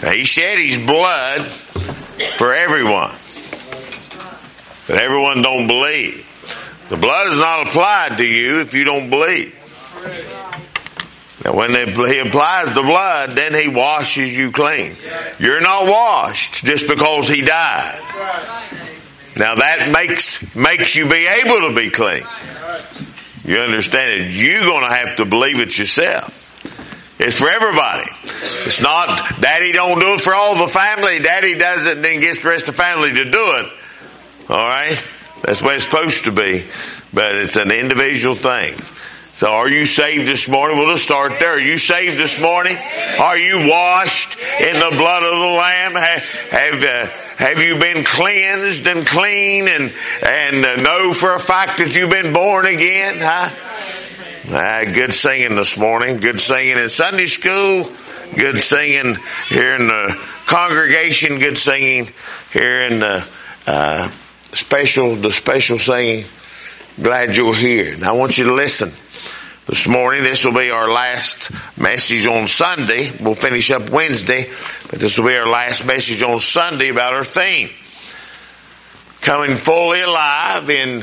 He shed His blood for everyone. But everyone don't believe. The blood is not applied to you if you don't believe. Now when He applies the blood, then He washes you clean. You're not washed just because He died. Now that makes you be able to be clean. You understand it? You're going to have to believe it yourself. It's for everybody. It's not Daddy don't do it for all the family. Daddy does it and then gets the rest of the family to do it. Alright? That's the way it's supposed to be. But it's an individual thing. So are you saved this morning? We'll just start there. Are you saved this morning? Are you washed in the blood of the Lamb? Have you been cleansed and clean and know for a fact that you've been born again? Good singing this morning. Good singing in Sunday school. Good singing here in the congregation. Good singing here in the special singing. Glad you're here. Now I want you to listen. This morning, this will be our last message on Sunday. We'll finish up Wednesday, but this will be our last message on Sunday about our theme. Coming fully alive in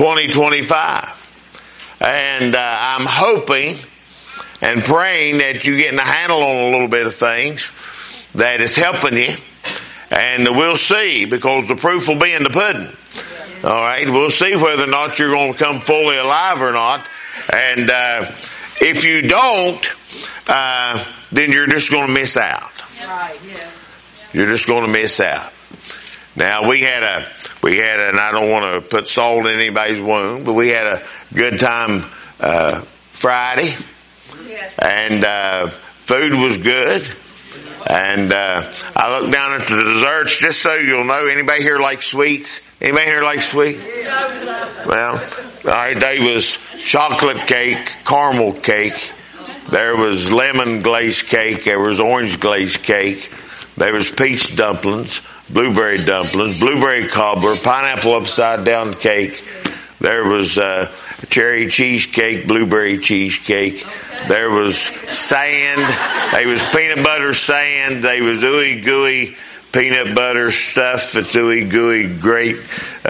2025. And I'm hoping and praying that you're getting a handle on a little bit of things that is helping you. And we'll see, because the proof will be in the pudding. All right, we'll see whether or not you're going to come fully alive or not. And if you don't, then you're just going to miss out. You're just going to miss out. Now we had, and I don't want to put salt in anybody's wound, but we had a good time Friday, and food was good. And I looked down at the desserts just so you'll know. Anybody here like sweets? Anybody here like sweet? Well, all right, there was chocolate cake, caramel cake. There was lemon glazed cake. There was orange glazed cake. There was peach dumplings, blueberry cobbler, pineapple upside down cake. There was cherry cheesecake, blueberry cheesecake. There was sand. There was peanut butter sand. There was ooey gooey peanut butter stuff. It's ooey gooey great.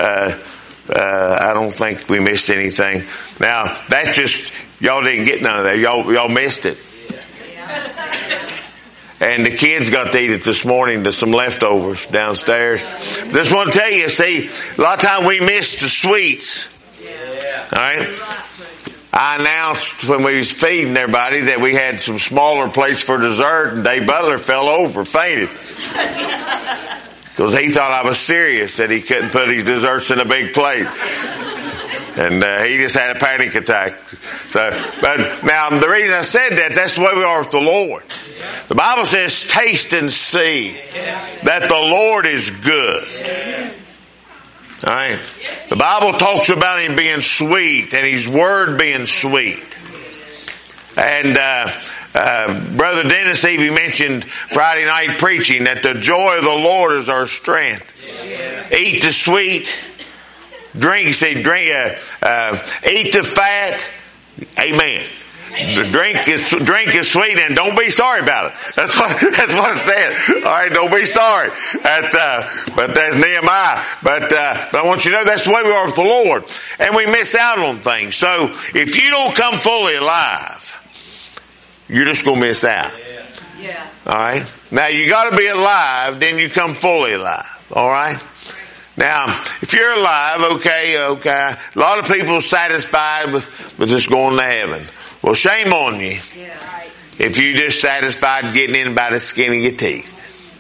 I don't think we missed anything. Now that's just y'all didn't get none of that. Y'all missed it. And the kids got to eat it this morning. There's some leftovers downstairs. Just want to tell you, see, a lot of times we miss the sweets. All right. I announced when we was feeding everybody that we had some smaller plates for dessert, and Dave Butler fell over, fainted. Because he thought I was serious that he couldn't put his desserts in a big plate. And he just had a panic attack. But now the reason I said that's the way we are with the Lord. The Bible says, taste and see that the Lord is good. All right. The Bible talks about Him being sweet and His Word being sweet. And Brother Dennis Evie mentioned Friday night preaching that the joy of the Lord is our strength. Eat the sweet, eat the fat. Amen. The drink is sweet, and don't be sorry about it. That's what it said. All right, don't be sorry. But that's Nehemiah. But I want you to know that's the way we are with the Lord, and we miss out on things. So if you don't come fully alive, you're just going to miss out. Yeah. All right. Now you got to be alive, then you come fully alive. All right. Now, if you're alive, okay. A lot of people are satisfied with just going to heaven. Well, shame on you if you're just satisfied getting in by the skin of your teeth.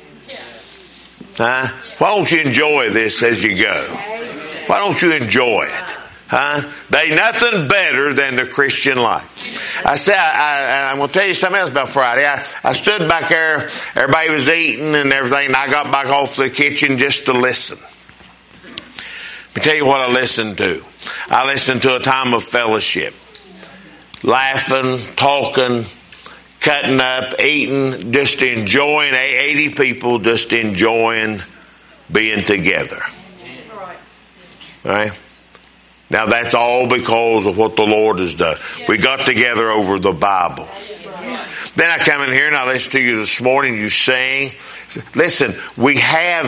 Huh? Why don't you enjoy this as you go? Why don't you enjoy it? Huh? They nothing better than the Christian life. I said, I'm going to tell you something else about Friday. I stood back there, everybody was eating and everything, and I got back off the kitchen just to listen. Let me tell you what I listened to. I listened to a time of fellowship. Laughing, talking, cutting up, eating, just enjoying, 80 people just enjoying being together. All right? Now that's all because of what the Lord has done. We got together over the Bible. Then I come in here and I listen to you this morning. You sing. Listen, we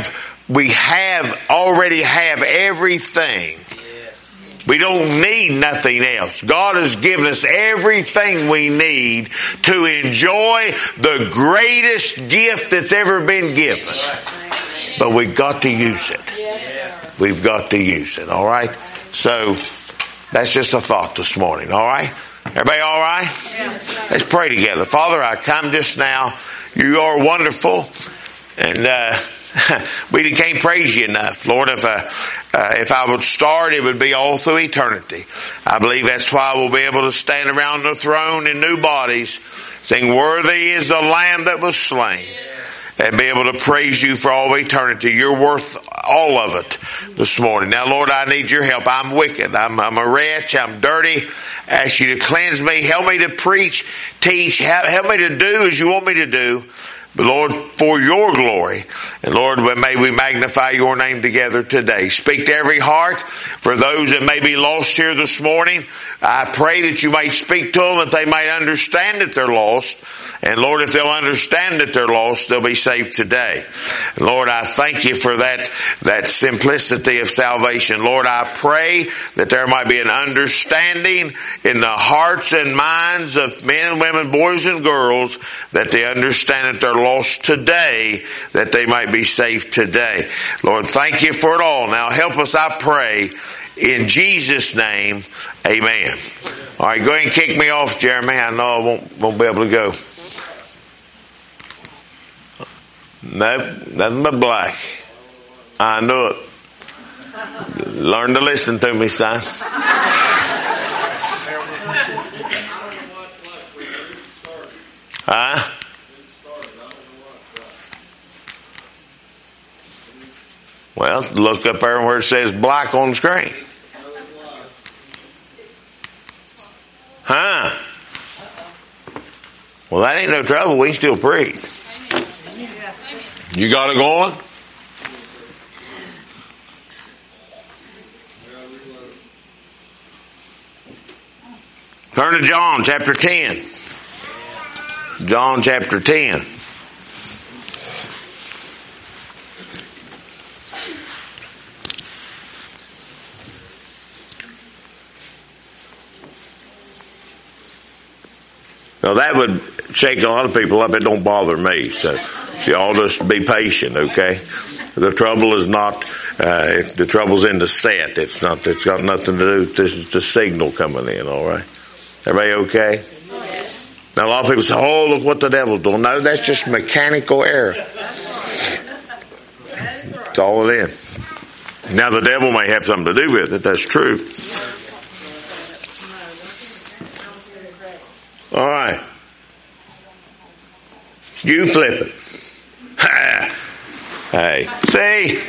already have everything. We don't need nothing else. God has given us everything we need to enjoy the greatest gift that's ever been given. But we've got to use it. We've got to use it. All right? So, that's just a thought this morning. All right? Everybody all right? Let's pray together. Father, I come just now. You are wonderful. And we can't praise you enough. Lord, if I would start, it would be all through eternity. I believe that's why we'll be able to stand around the throne in new bodies, sing, worthy is the Lamb that was slain, and be able to praise you for all eternity. You're worth all of it this morning. Now, Lord, I need your help. I'm wicked. I'm a wretch. I'm dirty. I ask you to cleanse me. Help me to preach, teach. Help me to do as you want me to do. But Lord, for your glory. And Lord, may we magnify your name together today. Speak to every heart. For those that may be lost here this morning, I pray that you might speak to them, that they might understand that they're lost. And Lord, if they'll understand that they're lost, they'll be saved today. And Lord, I thank you for that simplicity of salvation. Lord, I pray that there might be an understanding in the hearts and minds of men and women, boys and girls, that they understand that they're lost today, that they might be saved today. Lord, thank you for it all. Now help us, I pray, in Jesus' name, amen. All right, go ahead and kick me off, Jeremy. I know I won't be able to go. Nope, nothing but black. I knew it. Learn to listen to me, son. Huh? Well, look up there where it says black on the screen. Huh? Well, that ain't no trouble. We can still preach. You got it going? Turn to John chapter 10. John chapter 10. Now that would shake a lot of people up. It don't bother me. So y'all just be patient, okay? The trouble is not, the trouble's in the set. It's got nothing to do with the signal coming in, alright? Everybody okay? Now a lot of people say, oh, look what the devil's doing. No, that's just mechanical error. It's all it is. Now the devil may have something to do with it. That's true. All right. You flip it. Hey. See?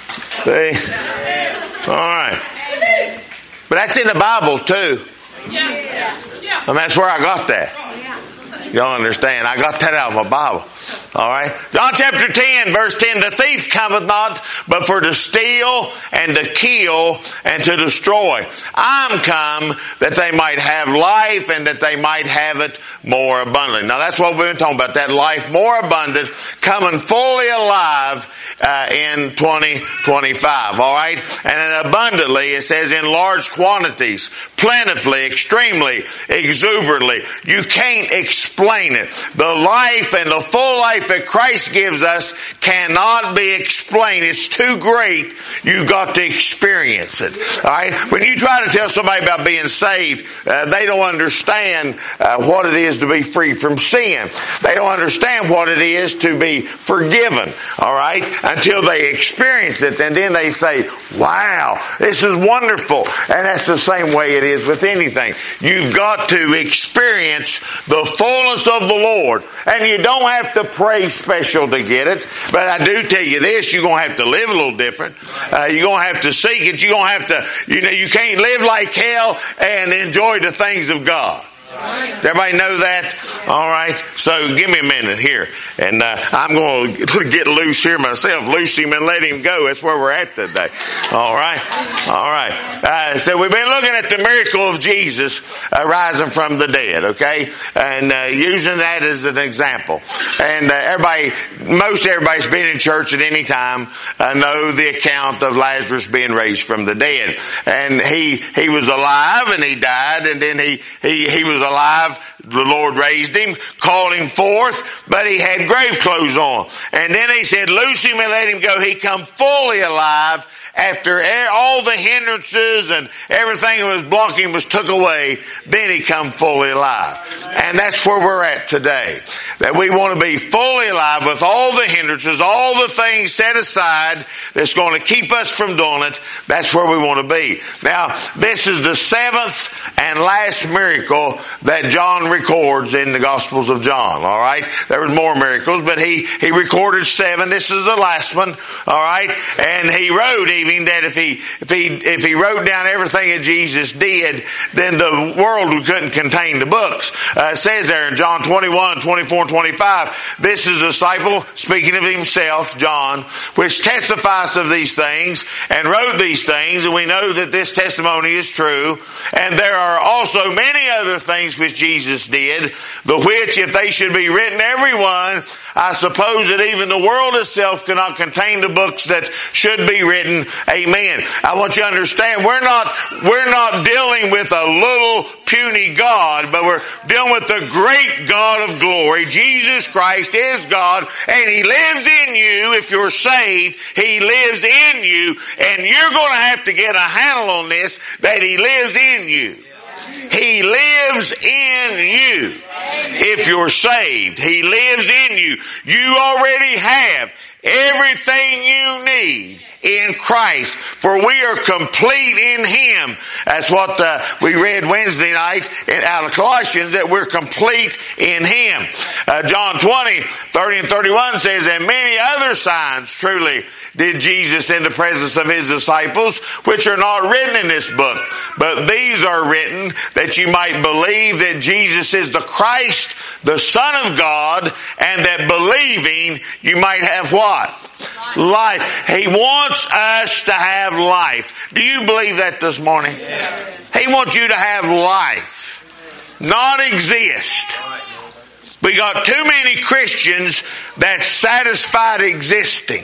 All right. But that's in the Bible too. And that's where I got that. Y'all understand? I got that out of my Bible. All right. John chapter 10, verse 10. The thief cometh not, but for to steal and to kill and to destroy. I'm come that they might have life and that they might have it more abundantly. Now that's what we've been talking about. That life more abundant, coming fully alive in 2025. All right. And in abundantly, it says in large quantities, plentifully, extremely, exuberantly. You can't explain it. The life and the full life that Christ gives us cannot be explained. It's too great. You've got to experience it. All right? When you try to tell somebody about being saved, they don't understand what it is to be free from sin. They don't understand what it is to be forgiven. All right? Until they experience it, and then they say, wow, this is wonderful. And that's the same way it is with anything. You've got to experience the fullness of the Lord. And you don't have to pray special to get it. But I do tell you this, you're going to have to live a little different. You're going to have to seek it. You're going to have to, you can't live like hell and enjoy the things of God. Does everybody know that? All right. So give me a minute here. And I'm going to get loose here myself. Loose him and let him go. That's where we're at today. All right. All right. So we've been looking at the miracle of Jesus rising from the dead, okay? And using that as an example. And most everybody's been in church at any time know the account of Lazarus being raised from the dead. And he was alive and he died, and then he was alive. The Lord raised him, called him forth, but he had grave clothes on. And then he said, loose him and let him go. He come fully alive after all the hindrances and everything that was blocking was took away. Then he come fully alive. And that's where we're at today. That we want to be fully alive with all the hindrances, all the things set aside that's going to keep us from doing it. That's where we want to be. Now, this is the 7th and last miracle that John records in the Gospels of John. All right. There was more miracles, but he recorded 7. This is the last one. All right. And he wrote even that if he wrote down everything that Jesus did, then the world couldn't contain the books. It says there in John 21, 24, and 25, this is a disciple speaking of himself, John, which testifies of these things and wrote these things, and we know that this testimony is true. And there are also many other things which Jesus did, the which, if they should be written every one, I suppose that even the world itself cannot contain the books that should be written. Amen. I want you to understand, we're not dealing with a little puny God, but we're dealing with the great God of glory. Jesus Christ is God, and He lives in you. If you're saved, He lives in you, and you're going to have to get a handle on this, that He lives in you. He lives in you. If you're saved, He lives in you. You already have everything you need in Christ, for we are complete in Him. That's what we read Wednesday night out of Colossians, that we're complete in Him. John 20, 30 and 31 says, and many other signs truly did Jesus in the presence of His disciples, which are not written in this book. But these are written that you might believe that Jesus is the Christ, the Son of God, and that believing you might have what? Life. He wants us to have life. Do you believe that this morning? He wants you to have life, not exist. We got too many Christians that's satisfied existing.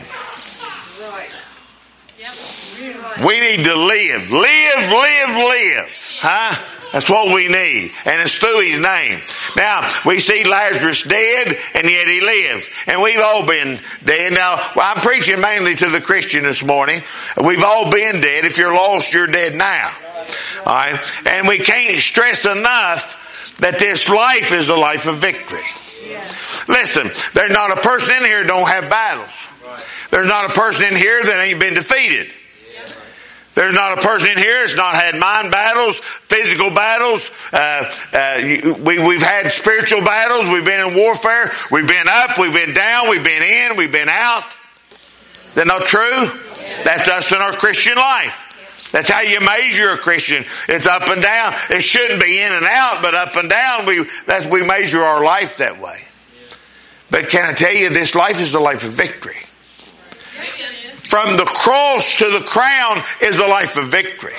We need to live. Live. Huh? That's what we need. And it's through His name. Now, we see Lazarus dead, and yet he lives. And we've all been dead. Now, I'm preaching mainly to the Christian this morning. We've all been dead. If you're lost, you're dead now. All right? And we can't stress enough that this life is a life of victory. Listen, there's not a person in here that don't have battles. There's not a person in here that ain't been defeated. There's not a person in here that's not had mind battles, physical battles. We've had spiritual battles. We've been in warfare. We've been up. We've been down. We've been in. We've been out. Is that not true? That's us in our Christian life. That's how you measure a Christian. It's up and down. It shouldn't be in and out, but up and down. We measure our life that way. But can I tell you, this life is a life of victory. From the cross to the crown is a life of victory.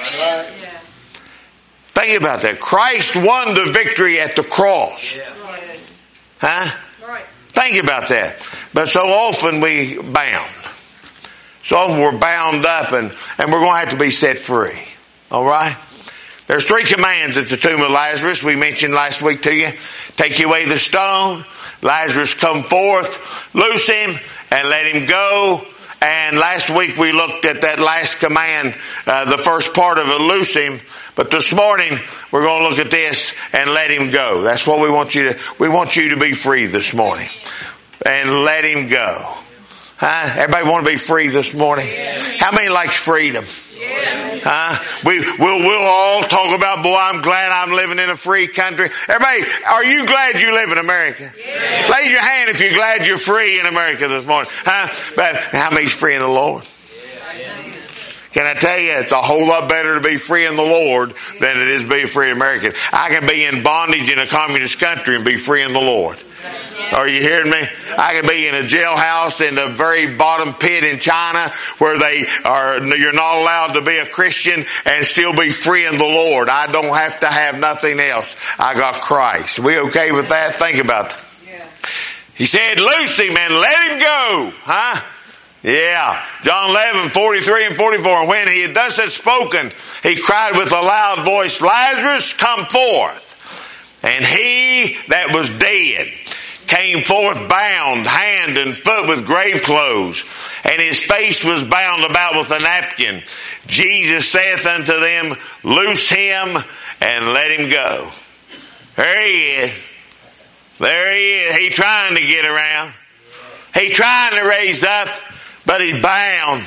Think about that. Christ won the victory at the cross. Huh? Think about that. But so often we bound. So often we're bound up, and we're going to have to be set free. All right? There's 3 commands at the tomb of Lazarus we mentioned last week to you. Take away the stone. Lazarus come forth. Loose him and let him go. And last week we looked at that last command, the first part of it, loose him. But this morning we're going to look at this and let him go. That's what we want you to be free this morning. And let him go. Huh? Everybody want to be free this morning? How many likes freedom? Huh? We'll all talk about, boy, I'm glad I'm living in a free country. Everybody, are you glad you live in America? Yeah. Raise your hand if you're glad you're free in America this morning. Huh? But how many's free in the Lord? Can I tell you, it's a whole lot better to be free in the Lord than it is to be a free American. I can be in bondage in a communist country and be free in the Lord. Are you hearing me? I can be in a jailhouse in the very bottom pit in China where you're not allowed to be a Christian and still be free in the Lord. I don't have to have nothing else. I got Christ. We okay with that? Think about that. He said, loose him and let him go. Huh? Yeah. John 11, 43 and 44. And when he had thus had spoken, he cried with a loud voice, Lazarus, come forth. And he that was dead came forth bound hand and foot with grave clothes, and his face was bound about with a napkin. Jesus saith unto them, loose him and let him go. There he is. There he is. He trying to get around. He trying to raise up, but he's bound.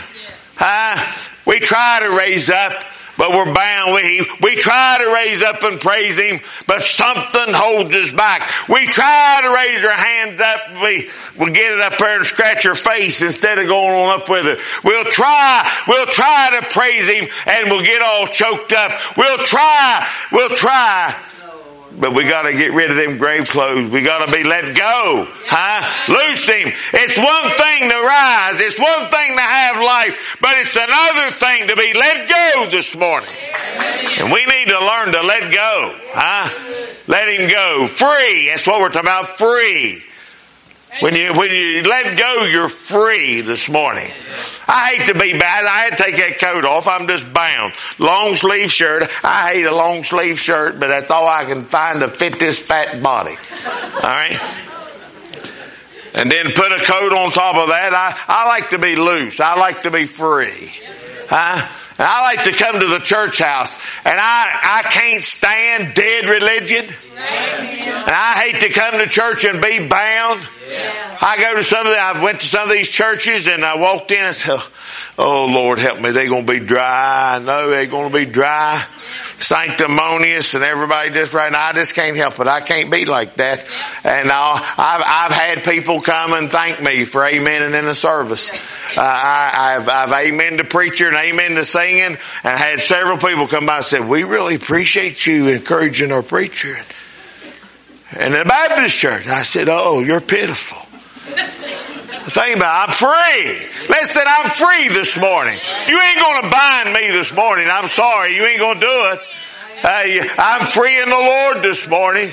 We try to raise up, but we're bound. We try to raise up and praise him, but something holds us back. We try to raise our hands up. We'll get it up there and scratch our face instead of going on up with it. We'll try to praise him and we'll get all choked up. We'll try. But we got to get rid of them grave clothes. We got to be let go. Loose him. It's one thing to rise. It's one thing to have life. But it's another thing to be let go this morning. And we need to learn to let go. Let him go. Free. That's what we're talking about. Free. When you let go, you're free this morning. I hate to be bad. I had to take that coat off. I'm just bound. Long sleeve shirt. I hate a long sleeve shirt, but that's all I can find to fit this fat body. All right? And then put a coat on top of that. I like to be loose. I like to be free. And I like to come to the church house, and I can't stand dead religion. And I hate to come to church and be bound. I went to some of these churches, and I walked in and said, oh Lord help me, they're going to be dry. I know they're going to be dry, sanctimonious, and everybody just right now. I just can't help it. I can't be like that. And I've had people come and thank me for amening in the service. I've amen to preacher and amen to singing, and had several people come by and said, we really appreciate you encouraging our preacher. And in the Baptist church, I said, oh, you're pitiful. Think about it. I'm free. Listen, I'm free this morning. You ain't going to bind me this morning. I'm sorry. You ain't going to do it. I'm free in the Lord this morning.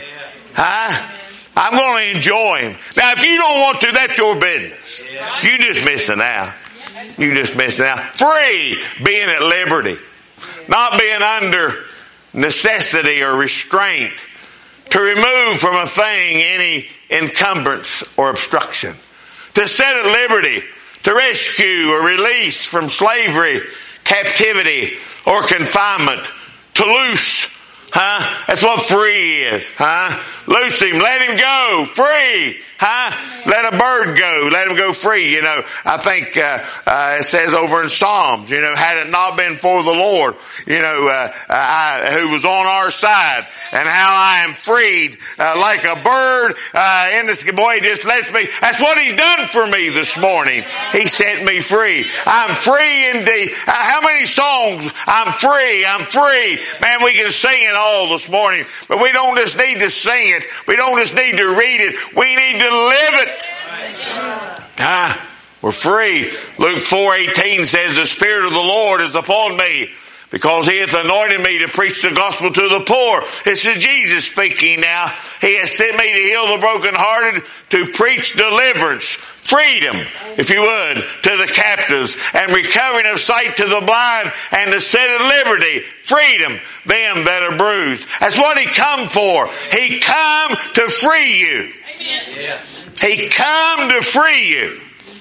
I'm going to enjoy him. Now, if you don't want to, that's your business. You just missing out. You just missing out. Free, being at liberty. Not being under necessity or restraint. To remove from a thing any encumbrance or obstruction. To set at liberty. To rescue or release from slavery, captivity, or confinement. To loose. That's what free is. Loose him. Let him go. Free. Let a bird go. Let him go free. You know, I think it says over in Psalms, you know, had it not been for the Lord, you know, who was on our side, and how I am freed like a bird in this. Boy, he just lets me. That's what he's done for me this morning. He set me free. I'm free indeed. How many songs? I'm free. I'm free. Man, we can sing it all this morning, but we don't just need to sing it. We don't just need to read it. We need to live it. We're free. Luke 4:18 says, the Spirit of the Lord is upon me, because he hath anointed me to preach the gospel to the poor. This is Jesus speaking now. He has sent me to heal the brokenhearted, to preach deliverance, freedom, if you would, to the captives, and recovering of sight to the blind, and to set at liberty, freedom, them that are bruised. That's what he come for. He come to free you. Amen. He come to free you.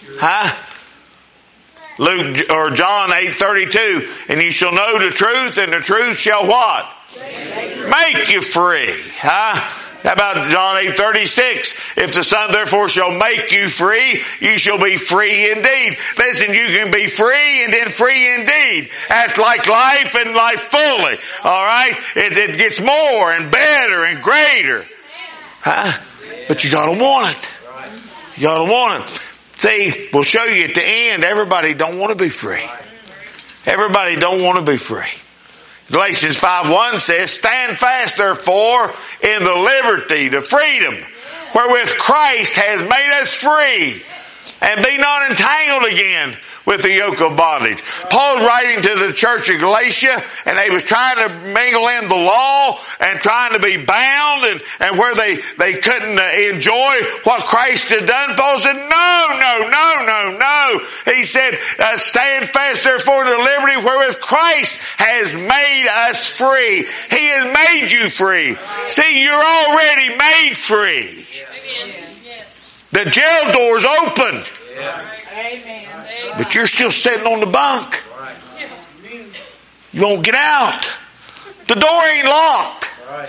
Luke or John 8:32, and you shall know the truth, and the truth shall what? Make you free. How about John 8:36? If the Son therefore shall make you free, you shall be free indeed. Listen, you can be free and then free indeed. That's like life and life fully. All right? It gets more and better and greater. But you gotta want it. You gotta want it. See, we'll show you at the end, everybody don't want to be free. Everybody don't want to be free. Galatians 5:1 says, stand fast therefore in the liberty, the freedom, wherewith Christ has made us free, and be not entangled again with the yoke of bondage. Paul's writing to the church of Galatia, and they was trying to mingle in the law and trying to be bound, and where they couldn't enjoy what Christ had done. Paul said, no. He said, stand fast therefore in the liberty wherewith Christ has made us free. He has made you free. See, you're already made free. The jail door's open. Amen. But you're still sitting on the bunk. You won't get out. The door ain't locked.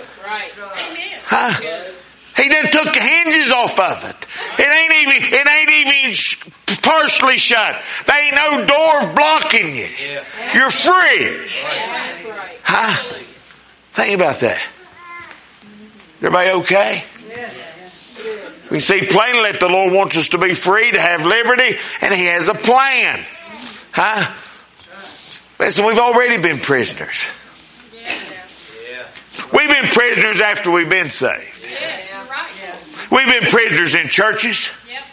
Huh? He done took the hinges off of it. It ain't even partially shut. There ain't no door blocking you. You're free. Huh? Think about that. Everybody okay? We see plainly that the Lord wants us to be free, to have liberty, and He has a plan. Huh? Listen, we've already been prisoners. We've been prisoners after we've been saved. We've been prisoners in churches.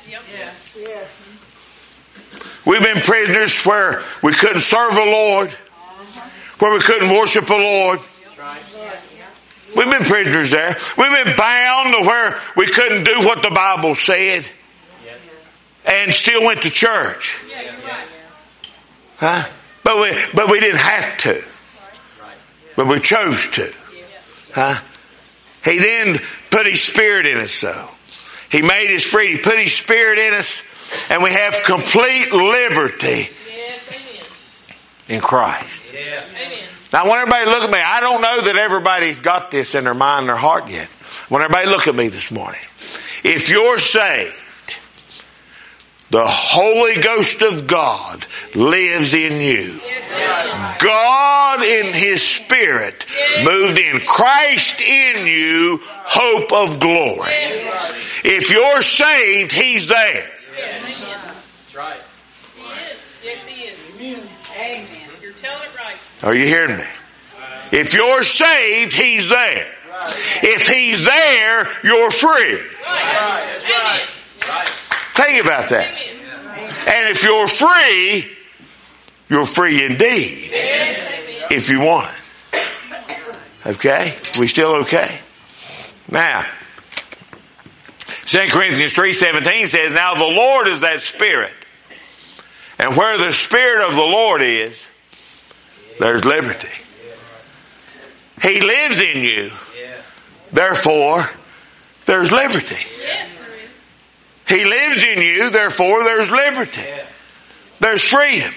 We've been prisoners where we couldn't serve the Lord, where we couldn't worship the Lord. We've been prisoners there. We've been bound to where we couldn't do what the Bible said and still went to church. Huh? But we didn't have to. But we chose to. Huh? He then put His Spirit in us though. He made us free. He put His Spirit in us, and we have complete liberty in Christ. Now I want everybody to look at me. I don't know that everybody's got this in their mind and their heart yet. I want everybody to look at me this morning. If you're saved, the Holy Ghost of God lives in you. God in His Spirit moved in. Christ in you, hope of glory. If you're saved, He's there. That's right. He is. Yes, He is. Amen. You're telling it right. Are you hearing me? If you're saved, He's there. If He's there, you're free. Right. Think about that. And if you're free indeed. If you want. Okay? We still okay? Now, 2 Corinthians 3:17 says, now the Lord is that Spirit. And where the Spirit of the Lord is, there's liberty. He lives in you. Therefore, there's liberty. He lives in you. Therefore, there's liberty. There's freedom.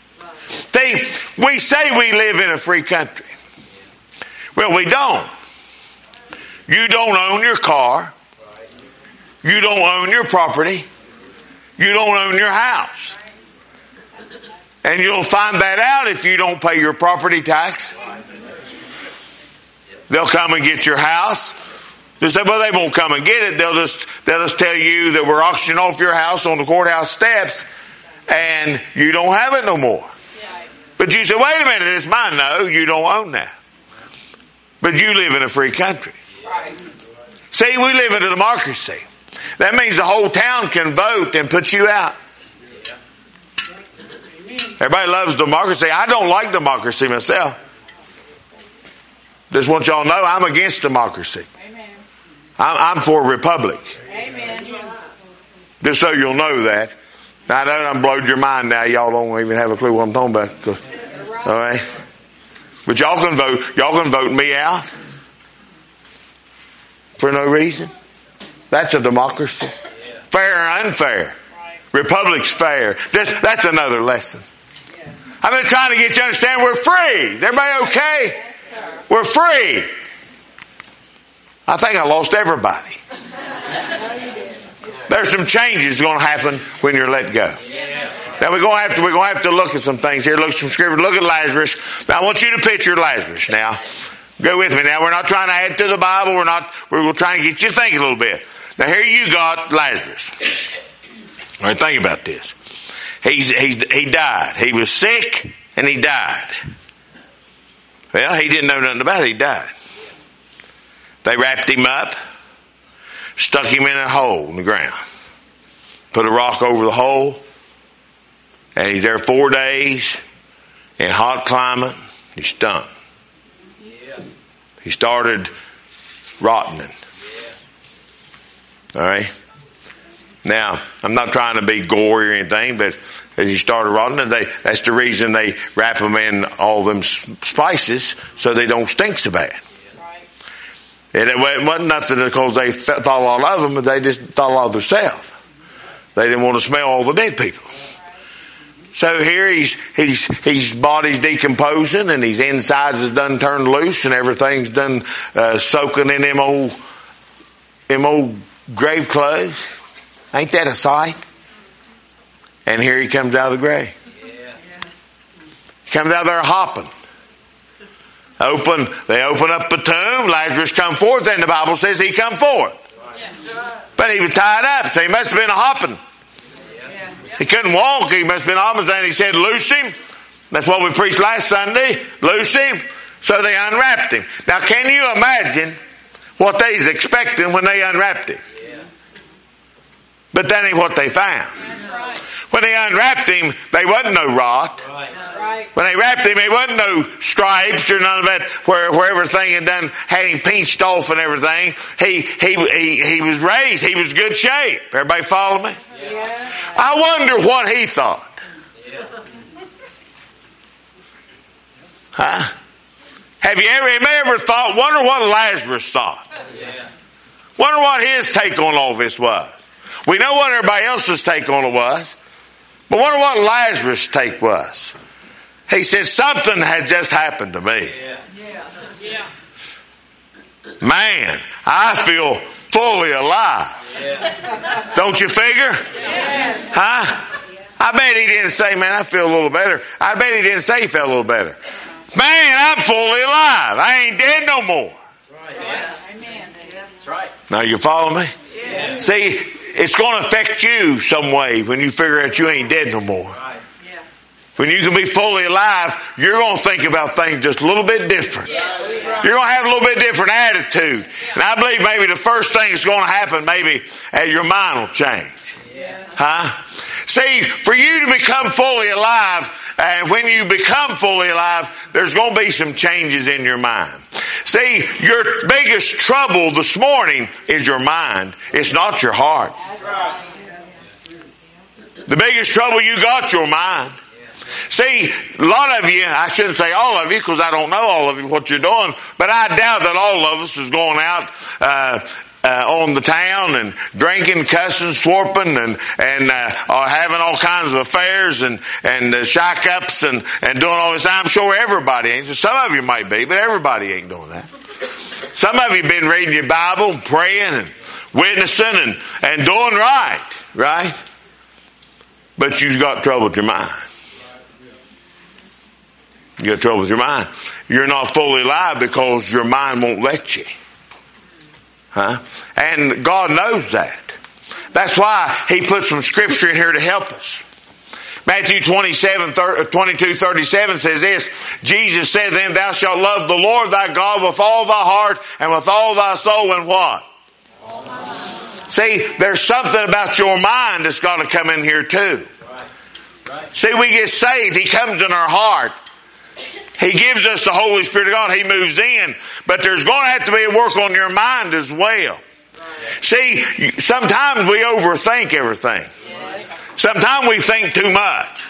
We say we live in a free country. Well, we don't. You don't own your car. You don't own your property. You don't own your house. And you'll find that out if you don't pay your property tax. They'll come and get your house. They say, well, they won't come and get it. They'll just tell you that we're auctioning off your house on the courthouse steps and you don't have it no more. But you say, wait a minute, it's mine. No, you don't own that. But you live in a free country. See, we live in a democracy. That means the whole town can vote and put you out. Everybody loves democracy. I don't like democracy myself. Just want y'all to know I'm against democracy. I'm for a republic. Just so you'll know that. Now, I know I'm blowed your mind now. Y'all don't even have a clue what I'm talking about. All right. But y'all can vote. Y'all can vote me out for no reason. That's a democracy. Fair or unfair. Republic's fair. That's another lesson. I've been trying to get you to understand we're free. Is everybody okay? We're free. I think I lost everybody. There's some changes going to happen when you're let go. Now we're going to have to look at some things here. Look at some scripture. Look at Lazarus. Now I want you to picture Lazarus. Now, go with me. Now we're not trying to add to the Bible. We're trying to get you to think a little bit. Now here you got Lazarus. All right, think about this. He died. He was sick and he died. Well, he didn't know nothing about it. He died. They wrapped him up, stuck him in a hole in the ground, put a rock over the hole, and he's there 4 days in hot climate. He stunk. He started rotting. All right. Now, I'm not trying to be gory or anything, but as he started rotting, and that's the reason they wrap them in all them spices so they don't stink so bad. And it wasn't nothing because they thought a lot of them, but they just thought a lot of themselves. They didn't want to smell all the dead people. So here his body's decomposing and his insides is done turned loose and everything's done soaking in them old grave clothes. Ain't that a sight? And here he comes out of the grave. He comes out there hopping. They open up the tomb. Lazarus come forth, and the Bible says he come forth. But he was tied up, so he must have been a hopping. He couldn't walk. He must have been hopping. And he said, loose him. That's what we preached last Sunday. Loose him. So they unwrapped him. Now, can you imagine what they was expecting when they unwrapped him? But that ain't what they found. When they unwrapped him, there wasn't no rot. When they wrapped him, there wasn't no stripes or none of that where everything had him pinched off and everything. He was raised. He was good shape. Everybody follow me? Yeah. I wonder what he thought. Huh? Have you ever thought, wonder what Lazarus thought? Wonder what his take on all this was. We know what everybody else's take on it was. But wonder what Lazarus' take was. He said, something had just happened to me. Man, I feel fully alive. Don't you figure? Huh? I bet he didn't say, man, I feel a little better. I bet he didn't say he felt a little better. Man, I'm fully alive. I ain't dead no more. That's right. Now you follow me? Yeah. See, it's going to affect you some way when you figure out you ain't dead no more. When you can be fully alive, you're going to think about things just a little bit different. You're going to have a little bit different attitude. And I believe maybe the first thing that's going to happen, maybe your mind will change. Huh? See, for you to become fully alive, and when you become fully alive, there's going to be some changes in your mind. See, your biggest trouble this morning is your mind. It's not your heart. The biggest trouble you got, your mind. See, a lot of you, I shouldn't say all of you because I don't know all of you what you're doing, but I doubt that all of us is going out on the town and drinking, cussing, swarping, and having all kinds of affairs and shack-ups and doing all this. I'm sure everybody ain't. Some of you might be, but everybody ain't doing that. Some of you been reading your Bible and praying and witnessing and doing right? But you've got trouble with your mind. You got trouble with your mind. You're not fully alive because your mind won't let you. Huh? And God knows that. That's why He put some scripture in here to help us. Matthew 22:37 says this, Jesus said, then thou shalt love the Lord thy God with all thy heart and with all thy soul and what? See, there's something about your mind that's got to come in here too. See, we get saved. He comes in our heart. He gives us the Holy Spirit of God. He moves in. But there's going to have to be a work on your mind as well. See, sometimes we overthink everything. Sometimes we think too much.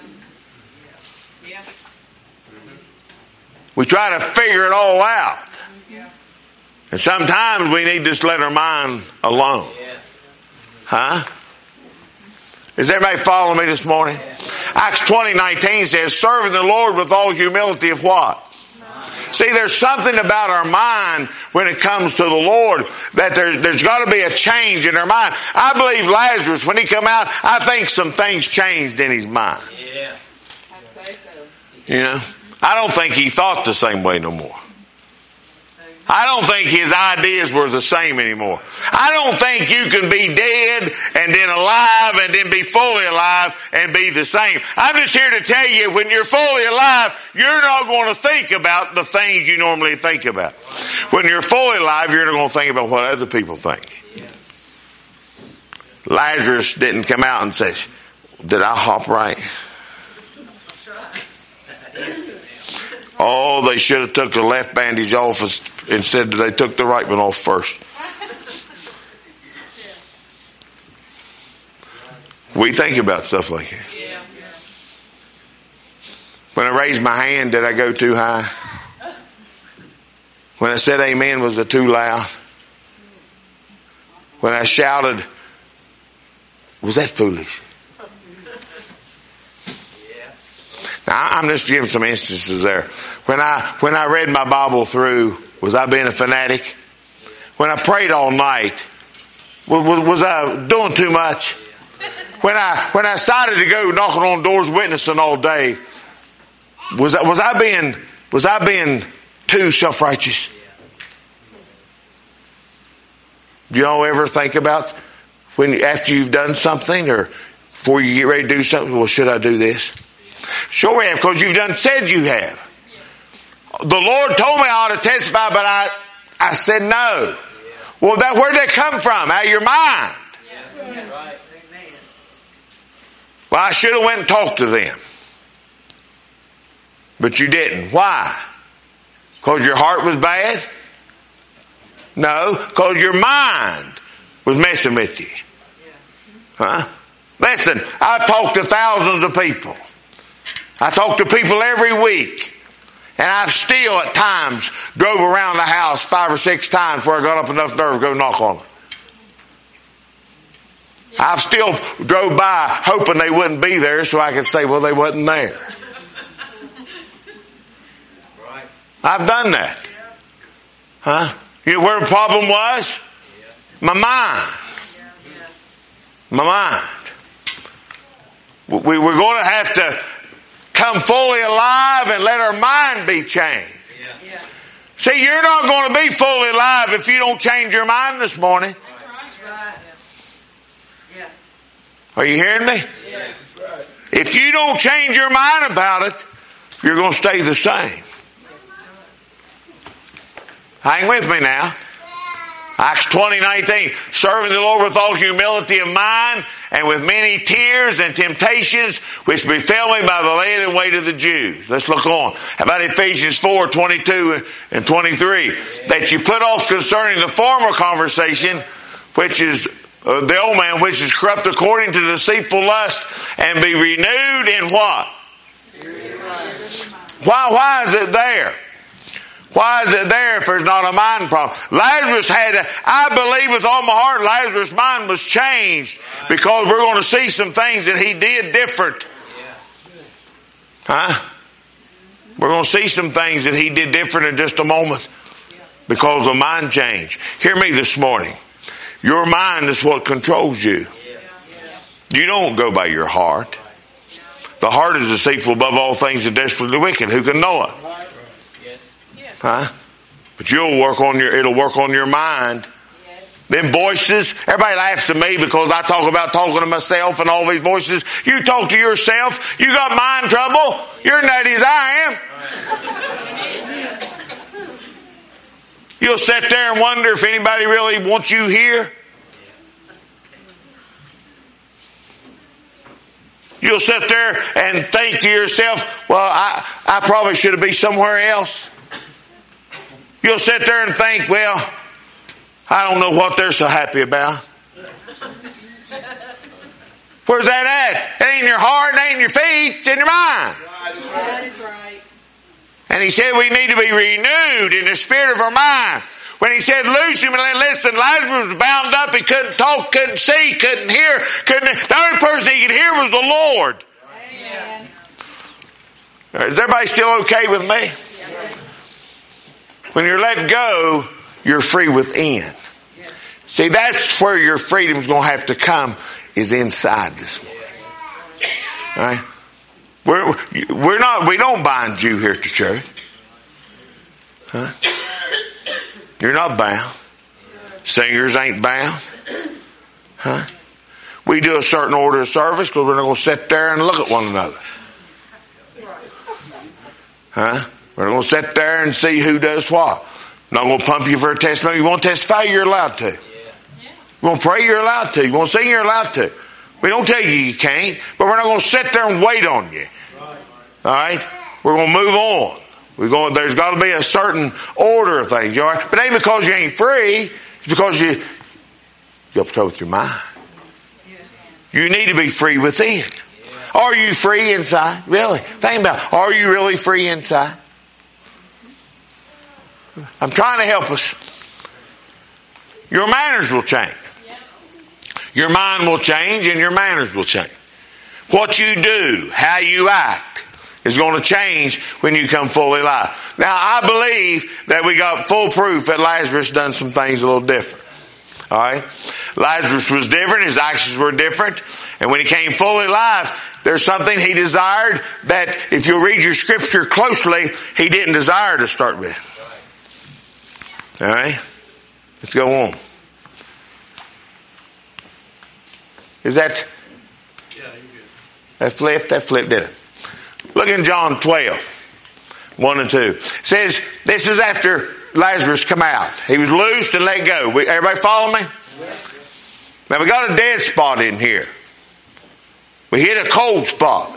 We try to figure it all out. And sometimes we need to just let our mind alone. Huh? Is everybody following me this morning? Acts 20:19 says, serving the Lord with all humility of what? See, there's something about our mind when it comes to the Lord that there's got to be a change in our mind. I believe Lazarus, when he come out, I think some things changed in his mind. Yeah. You know, I don't think he thought the same way no more. I don't think his ideas were the same anymore. I don't think you can be dead and then alive and then be fully alive and be the same. I'm just here to tell you, when you're fully alive, you're not going to think about the things you normally think about. When you're fully alive, you're not going to think about what other people think. Lazarus didn't come out and say, did I hop right? Oh, they should have took the left bandage off instead they took the right one off first. We think about stuff like that. When I raised my hand, did I go too high? When I said amen, was it too loud? When I shouted, was that foolish? Now, I'm just giving some instances there. When I read my Bible through, was I being a fanatic? When I prayed all night, was I doing too much? When I decided to go knocking on doors, witnessing all day, was I being too self-righteous? Do y'all ever think about after you've done something or before you get ready to do something? Well, should I do this? Sure you have, because you've said you have. The Lord told me I ought to testify, but I said no. Well, where'd that come from? Out of your mind. Well, I should have went and talked to them. But you didn't. Why? Because your heart was bad? No, because your mind was messing with you. Huh? Listen, I've talked to thousands of people. I talk to people every week. And I've still at times drove around the house 5 or 6 times before I got up enough nerve to go knock on them. I've still drove by hoping they wouldn't be there so I could say, well, they wasn't there. I've done that. Huh? You know where the problem was? My mind. My mind. We're going to have to come fully alive and let our mind be changed. Yeah. See, you're not going to be fully alive if you don't change your mind this morning. Right. Yeah. Are you hearing me? Yeah. If you don't change your mind about it, you're going to stay the same. Hang with me now. Acts 20:19, serving the Lord with all humility of mind and with many tears and temptations which befell me by the laying and weight of the Jews. Let's look on. How about Ephesians 4:22 and 23? That you put off concerning the former conversation, which is the old man, which is corrupt according to deceitful lust, and be renewed in what? Why is it there? Why is it there if there's not a mind problem? Lazarus I believe with all my heart, Lazarus' mind was changed because we're going to see some things that he did different. Huh? We're going to see some things that he did different in just a moment because of mind change. Hear me this morning. Your mind is what controls you. You don't go by your heart. The heart is deceitful above all things and desperately wicked. Who can know it? Huh? But it'll work on your mind. Them voices, everybody laughs at me because I talk about talking to myself and all these voices. You talk to yourself. You got mind trouble. You're nutty as I am. You'll sit there and wonder if anybody really wants you here. You'll sit there and think to yourself, well, I probably should have been somewhere else. You'll sit there and think, well, I don't know what they're so happy about. Where's that at? It ain't in your heart, it ain't in your feet, it's in your mind. That is right. And he said we need to be renewed in the spirit of our mind. When he said, loose him, and listen, Lazarus was bound up, he couldn't talk, couldn't see, couldn't hear, the only person he could hear was the Lord. Amen. Is everybody still okay with me? When you're let go, you're free within. See, that's where your freedom's going to have to come, is inside this morning. All right? We don't bind you here at the church. Huh? You're not bound. Singers ain't bound. Huh? We do a certain order of service because we're not going to sit there and look at one another. Huh? We're going to sit there and see who does what. Not going to pump you for a testimony. You want to testify, you're allowed to. You want to pray, you're allowed to. You want to sing, you're allowed to. We don't tell you can't, but we're not going to sit there and wait on you. All right? We're going to move on. There's got to be a certain order of things. All right? But it ain't because you ain't free. It's because you got trouble with your mind. You need to be free within. Are you free inside? Really? Think about it. Are you really free inside? I'm trying to help us. Your manners will change. Your mind will change and your manners will change. What you do, how you act, is going to change when you come fully alive. Now, I believe that we got full proof that Lazarus done some things a little different. All right? Lazarus was different. His actions were different. And when he came fully alive, there's something he desired that if you read your scripture closely, he didn't desire to start with. All right? Let's go on. Is that? Yeah, you're good. That flipped? That flipped, didn't it? Look in John 12, 1 and 2. It says, this is after Lazarus come out. He was loosed and let go. Everybody follow me? Yeah. Now we got a dead spot in here. We hit a cold spot.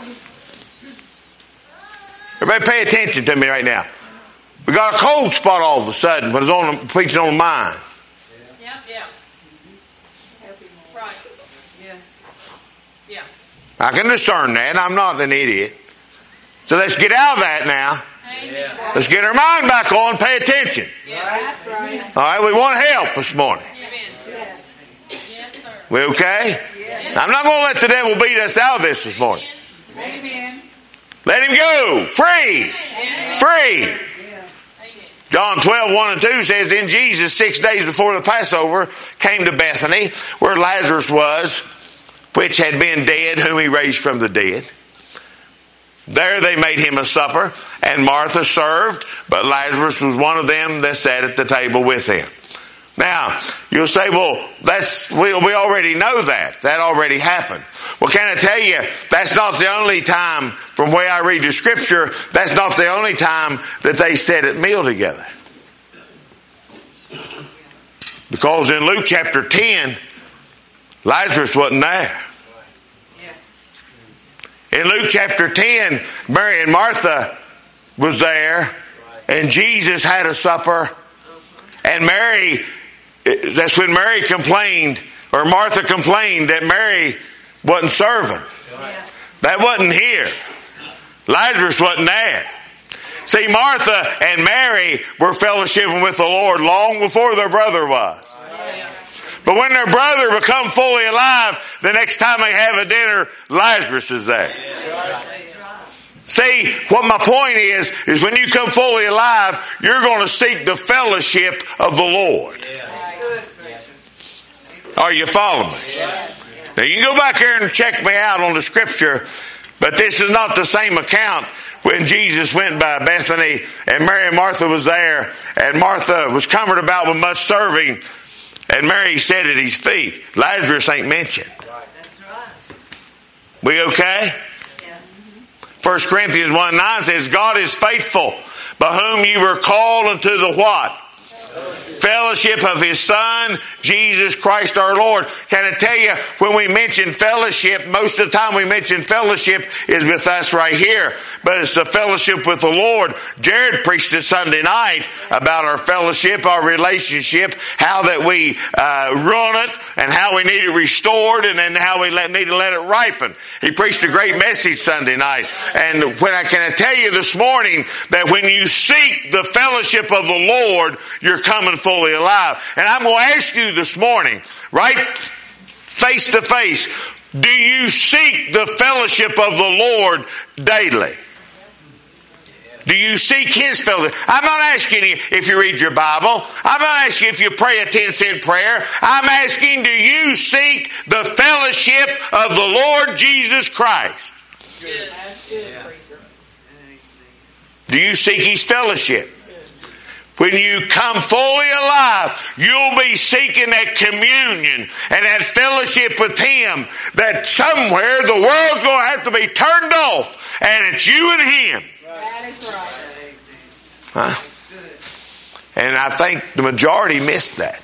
Everybody pay attention to me right now. We got a cold spot all of a sudden when it's preaching on the mind. Yeah. Right. Yeah. I can discern that. I'm not an idiot. So let's get out of that now. Amen. Let's get our mind back on. Pay attention. Yeah. That's right. All right, we want help this morning. Yes. Yes, sir. We okay? Yes. I'm not going to let the devil beat us out of this morning. Amen. Let him go. Free. Amen. Free. John 12, 1 and 2 says, then Jesus, 6 days before the Passover, came to Bethany, where Lazarus was, which had been dead, whom he raised from the dead. There they made him a supper, and Martha served, but Lazarus was one of them that sat at the table with him. Now, you'll say, well, we already know that. That already happened. Well, can I tell you, that's not the only time, from the way I read the scripture, that's not the only time that they sat at meal together. Because in Luke chapter 10, Lazarus wasn't there. In Luke chapter 10, Mary and Martha was there, and Jesus had a supper, and that's when Mary complained, or Martha complained that Mary wasn't serving. That wasn't here. Lazarus wasn't there. See, Martha and Mary were fellowshipping with the Lord long before their brother was. But when their brother become fully alive, the next time they have a dinner, Lazarus is there. See, what my point is when you come fully alive, you're going to seek the fellowship of the Lord. Are you following me? Now you can go back here and check me out on the scripture, but this is not the same account when Jesus went by Bethany and Mary and Martha was there, and Martha was cumbered about with much serving, and Mary sat at his feet. Lazarus ain't mentioned. We okay? 1 Corinthians 1:9 says, God is faithful, by whom you were called unto the what? Fellowship of His Son, Jesus Christ our Lord. Can I tell you, when we mention fellowship, most of the time we mention fellowship is with us right here. But it's the fellowship with the Lord. Jared preached it Sunday night about our fellowship, our relationship, how that we run it, and how we need it restored, and then how we need to let it ripen. He preached a great message Sunday night. And can I tell you this morning that when you seek the fellowship of the Lord, you're coming fully alive. And I'm going to ask you this morning, right face to face, do you seek the fellowship of the Lord daily? Do you seek His fellowship? I'm not asking you if you read your Bible. I'm not asking if you pray a 10-cent prayer. I'm asking, do you seek the fellowship of the Lord Jesus Christ? Do you seek His fellowship? when you come fully alive, you'll be seeking that communion and that fellowship with Him, that somewhere the world's going to have to be turned off and it's you and Him. That is right. Huh? And I think the majority missed that.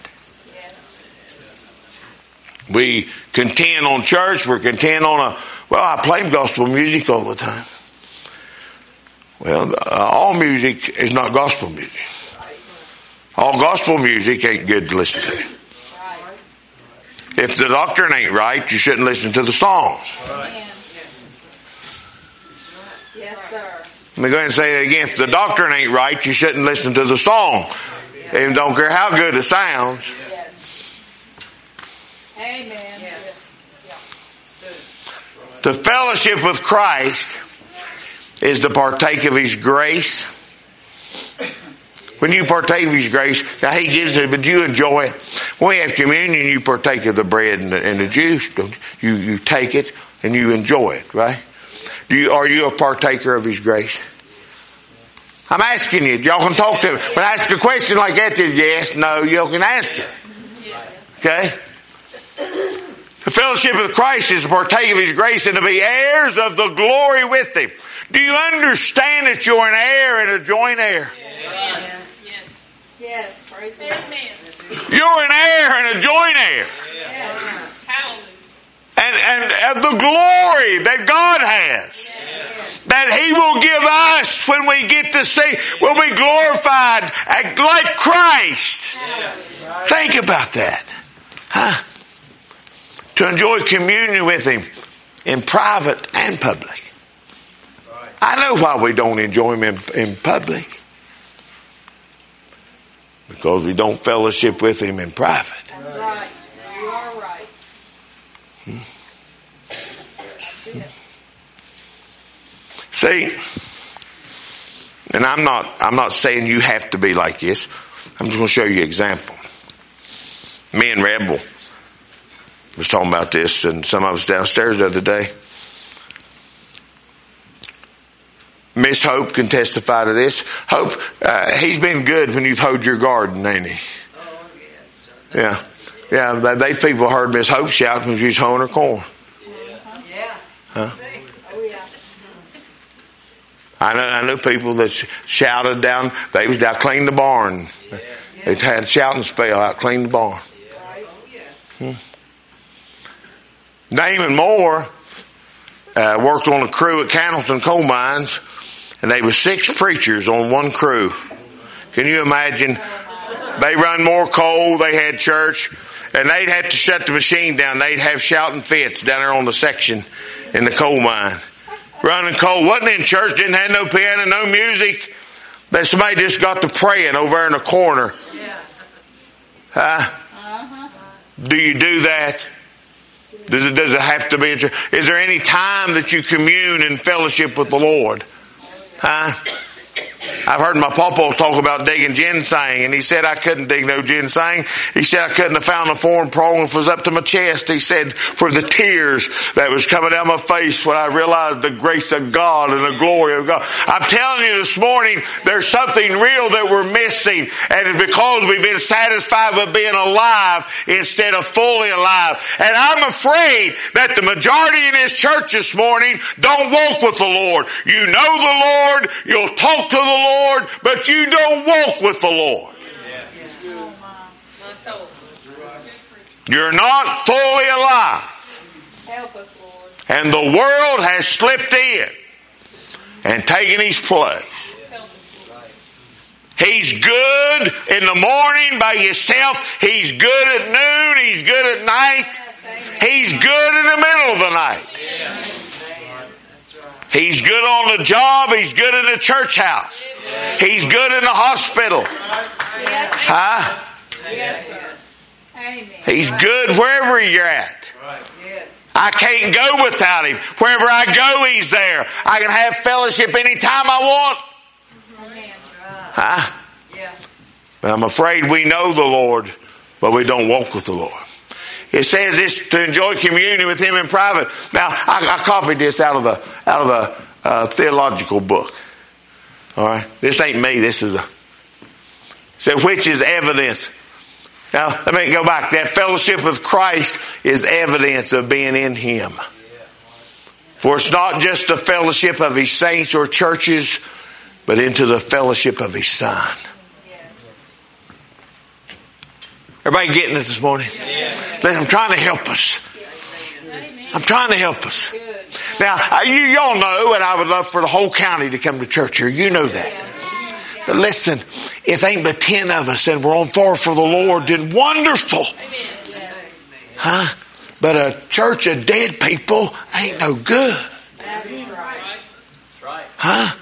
We contend on church, we're content on I play gospel music all the time. Well, all music is not gospel music. All gospel music ain't good to listen to. If the doctrine ain't right, you shouldn't listen to the song. Yes, sir. Let me go ahead and say it again. If the doctrine ain't right, you shouldn't listen to the song. Even don't care how good it sounds. Amen. The fellowship with Christ is to partake of His grace. When you partake of His grace, now He gives it, but you enjoy it. When we have communion, you partake of the bread and the juice. Don't you? You take it and you enjoy it, right? Are you a partaker of His grace? I'm asking you. Y'all can talk to me. When I ask a question like that, yes, no, y'all can answer. Okay? The fellowship of Christ is to partake of His grace and to be heirs of the glory with Him. Do you understand that you're an heir and a joint heir? Yes. Yes. Praise Amen. You're an heir and a joint heir. Yes. Hallelujah. And of the glory that God has. That He will give us when we get to see, we'll be glorified like Christ. Think about that. Huh? To enjoy communion with Him in private and public. I know why we don't enjoy Him in public. Because we don't fellowship with Him in private. That's right. You are right. See, and I'm not saying you have to be like this. I'm just going to show you an example. Me and Rebel was talking about this, and some of us downstairs the other day. Miss Hope can testify to this. Hope, he's been good when you've hoed your garden, ain't he? Oh, yes, sir. Yeah. These people heard Miss Hope shout when she was hoeing her corn. Yeah. Huh? Oh, yeah. I knew people that shouted down. They was out clean the barn. They had a shouting spell out clean the barn. Damon Moore worked on a crew at Cannleton Coal Mines, and they were 6 preachers on one crew. Can you imagine? They run more coal, they had church, and they'd have to shut the machine down. They'd have shouting fits down there on the section in the coal mine. Running coal, wasn't in church, didn't have no piano, no music. But somebody just got to praying over there in the corner. Do you do that? Does it have to be? Is there any time that you commune in fellowship with the Lord? I've heard my papa talk about digging ginseng, and he said I couldn't dig no ginseng. He said I couldn't have found a foreign prong if it was up to my chest. He said for the tears that was coming down my face when I realized the grace of God and the glory of God. I'm telling you this morning, there's something real that we're missing, and it's because we've been satisfied with being alive instead of fully alive. And I'm afraid that the majority in this church this morning don't walk with the Lord. You know the Lord, you'll talk to the Lord, but you don't walk with the Lord. You're not fully alive. Help us, Lord. And the world has slipped in and taken His place. He's good in the morning by Himself. He's good at noon. He's good at night. He's good in the middle of the night. He's good on the job. He's good in the church house. He's good in the hospital. He's good wherever you're at. I can't go without Him. Wherever I go, He's there. I can have fellowship anytime I want. But I'm afraid we know the Lord, but we don't walk with the Lord. It says this to enjoy communion with Him in private. Now, I copied this out of a theological book. All right, this ain't me. This is So which is evidence? Now, let me go back. That fellowship with Christ is evidence of being in Him. For it's not just the fellowship of His saints or churches, but into the fellowship of His Son. Everybody getting it this morning? Listen, I'm trying to help us. I'm trying to help us. Now, y'all know, and I would love for the whole county to come to church here. You know that. But listen, if ain't but 10 of us and we're on fire for the Lord, then wonderful. Huh? But a church of dead people ain't no good. Huh?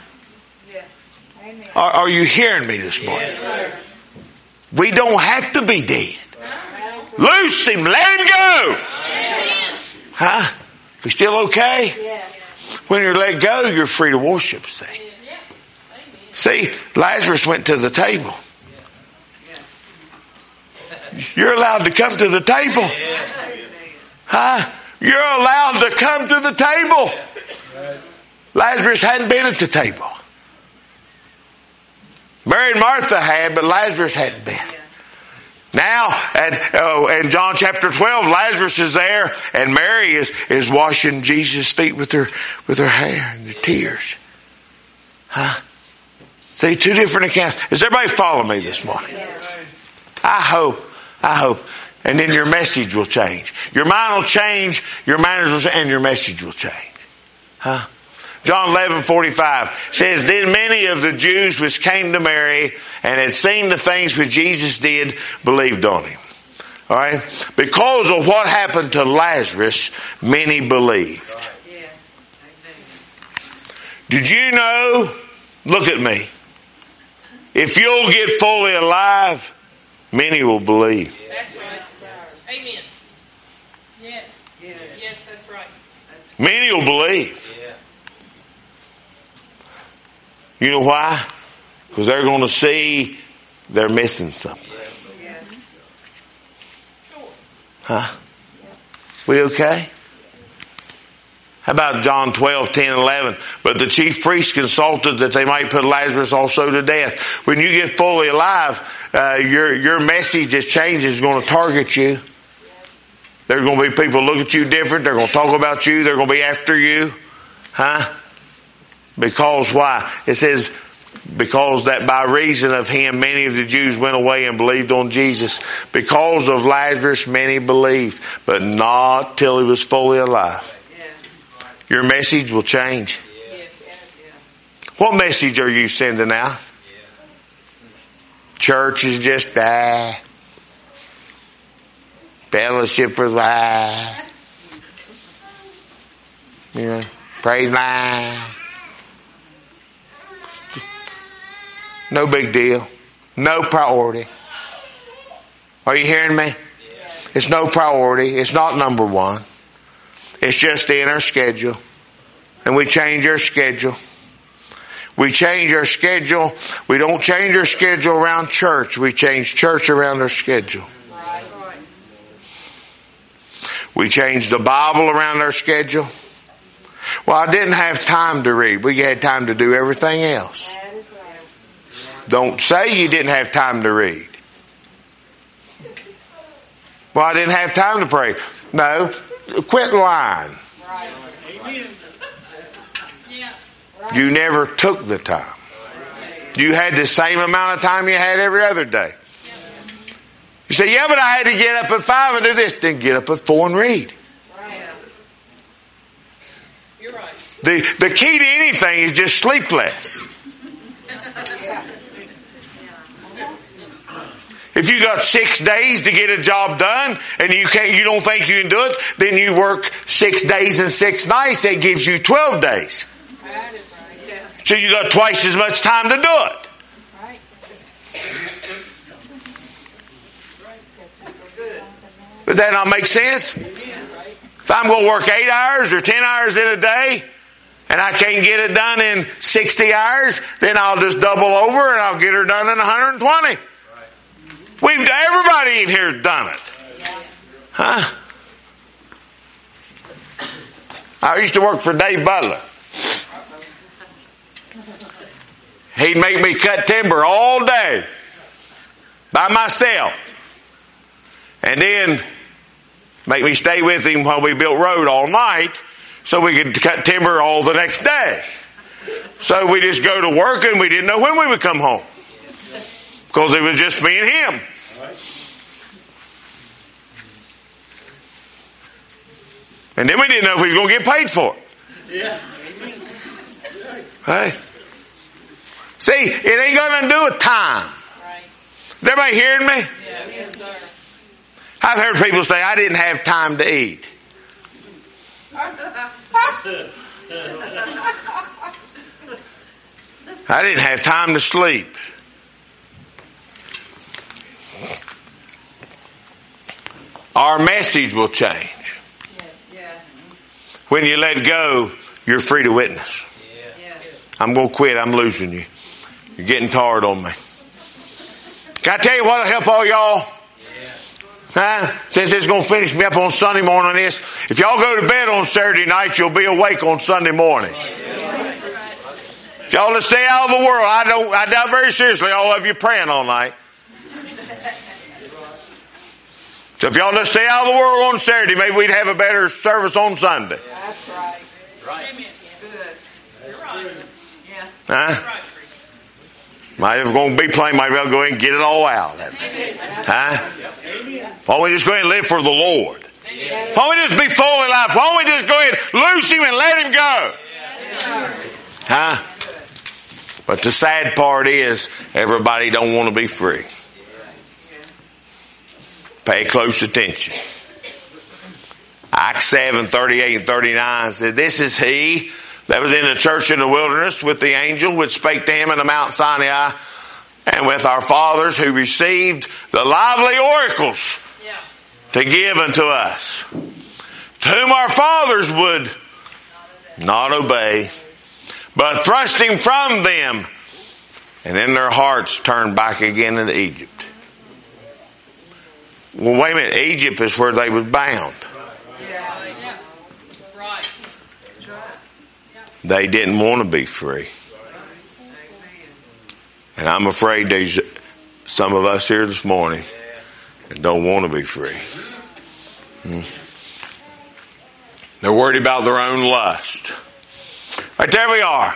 Are you hearing me this morning? We don't have to be dead. Loose him, let him go. Huh? We still okay? When you're let go, you're free to worship, see? See, Lazarus went to the table. You're allowed to come to the table. Huh? You're allowed to come to the table. Lazarus hadn't been at the table. Mary and Martha had, but Lazarus hadn't been. Now, in John chapter 12, Lazarus is there, and Mary is washing Jesus' feet with her hair and her tears. Huh? See, two different accounts. Is everybody following me this morning? I hope. And then your message will change. Your mind will change, your manners will change, and your message will change. Huh? John 11:45 says, Then many of the Jews which came to Mary and had seen the things which Jesus did believed on him. All right? Because of what happened to Lazarus, many believed. Did you know? Look at me. If you'll get fully alive, many will believe. That's right. Amen. Yes. Yes, that's right. Many will believe. You know why? Because they're going to see they're missing something. Huh? We okay? How about John 12:10-11? But the chief priests consulted that they might put Lazarus also to death. When you get fully alive, your message has changed. It's going to target you. There's going to be people look at you different. They're going to talk about you. They're going to be after you. Huh? Because why? It says, because that by reason of him, many of the Jews went away and believed on Jesus. Because of Lazarus, many believed, but not till he was fully alive. Your message will change. What message are you sending out? Church is just fellowship for life. You know, praise line. No big deal. No priority. Are you hearing me? It's no priority. It's not number one. It's just in our schedule. And we change our schedule. We change our schedule. We don't change our schedule around church. We change church around our schedule. We change the Bible around our schedule. Well, I didn't have time to read. We had time to do everything else. Don't say you didn't have time to read. Well, I didn't have time to pray. No, quit lying. You never took the time. You had the same amount of time you had every other day. You say, yeah, but I had to get up at 5 and do this. Then get up at 4 and read. You're right. The key to anything is just sleep less. If you got 6 days to get a job done and you don't think you can do it, then you work 6 days and 6 nights. That gives you 12 days. So you got twice as much time to do it. Does that not make sense? If I'm going to work 8 hours or 10 hours in a day and I can't get it done in 60 hours, then I'll just double over and I'll get her done in 120. Everybody in here has done it. Huh? I used to work for Dave Butler. He'd make me cut timber all day. by myself. And then make me stay with him while we built road all night so we could cut timber all the next day. So we just go to work and we didn't know when we would come home. Because it was just me and him. And then we didn't know if we was going to get paid for it. Yeah. Hey. See, it ain't got nothing to do with time. Right. Is everybody hearing me? Yes, sir. I've heard people say, I didn't have time to eat. I didn't have time to sleep. Our message will change. When you let go, you're free to witness. I'm going to quit. I'm losing you. You're getting tired on me. Can I tell you what'll help all y'all? Huh? Since it's going to finish me up on Sunday morning on this, if y'all go to bed on Saturday night, you'll be awake on Sunday morning. If y'all to stay out of the world, I doubt very seriously all of you praying all night. So if y'all just stay out of the world on Saturday, maybe we'd have a better service on Sunday. That's right. Right. Good. You're right. Yeah. Huh? Right. Might have going to be plain, might well go ahead and get it all out. Huh? Why don't we just go ahead and live for the Lord? Why don't we just be full of life? Why don't we just go ahead and loose him and let him go? Huh? But the sad part is everybody don't want to be free. Pay close attention. Acts 7:38 and 39 says, this is he that was in the church in the wilderness with the angel which spake to him in the Mount Sinai, and with our fathers who received the lively oracles to give unto us, to whom our fathers would not obey, but thrusting from them, and in their hearts turned back again into Egypt. Well, wait a minute. Egypt is where they was bound. Yeah. Right. They didn't want to be free. And I'm afraid there's some of us here this morning that don't want to be free. They're worried about their own lust. Right there we are.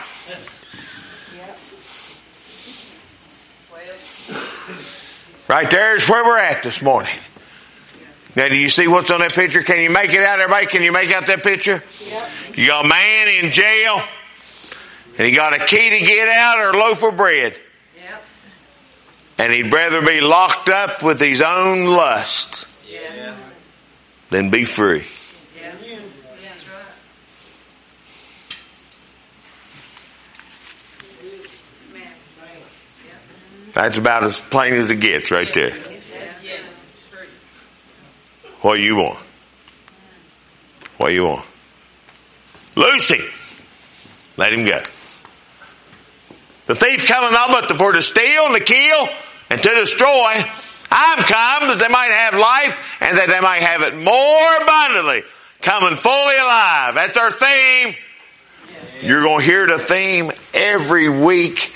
Right there is where we're at this morning. Now, do you see what's on that picture? Can you make it out, everybody? Can you make out that picture? Yep. You got a man in jail, and he got a key to get out or a loaf of bread. Yep. And he'd rather be locked up with his own lust than be free. Yeah. That's right. That's about as plain as it gets right there. What do you want? What do you want? Loose him. Let him go. The thief cometh not but for to steal and to kill and to destroy. I'm come that they might have life and that they might have it more abundantly. Coming fully alive. That's our theme. You're going to hear the theme every week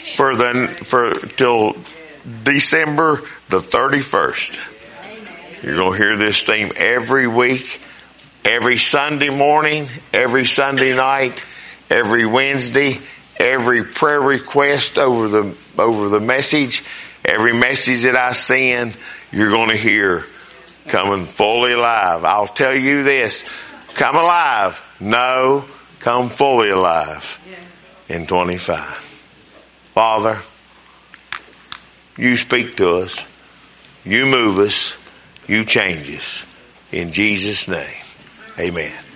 till December the 31st. You're going to hear this theme every week, every Sunday morning, every Sunday night, every Wednesday, every prayer request over the message, every message that I send, you're going to hear coming fully alive. I'll tell you this, come alive. No, come fully alive in 25. Father, you speak to us. You move us. You change us. In Jesus' name, amen.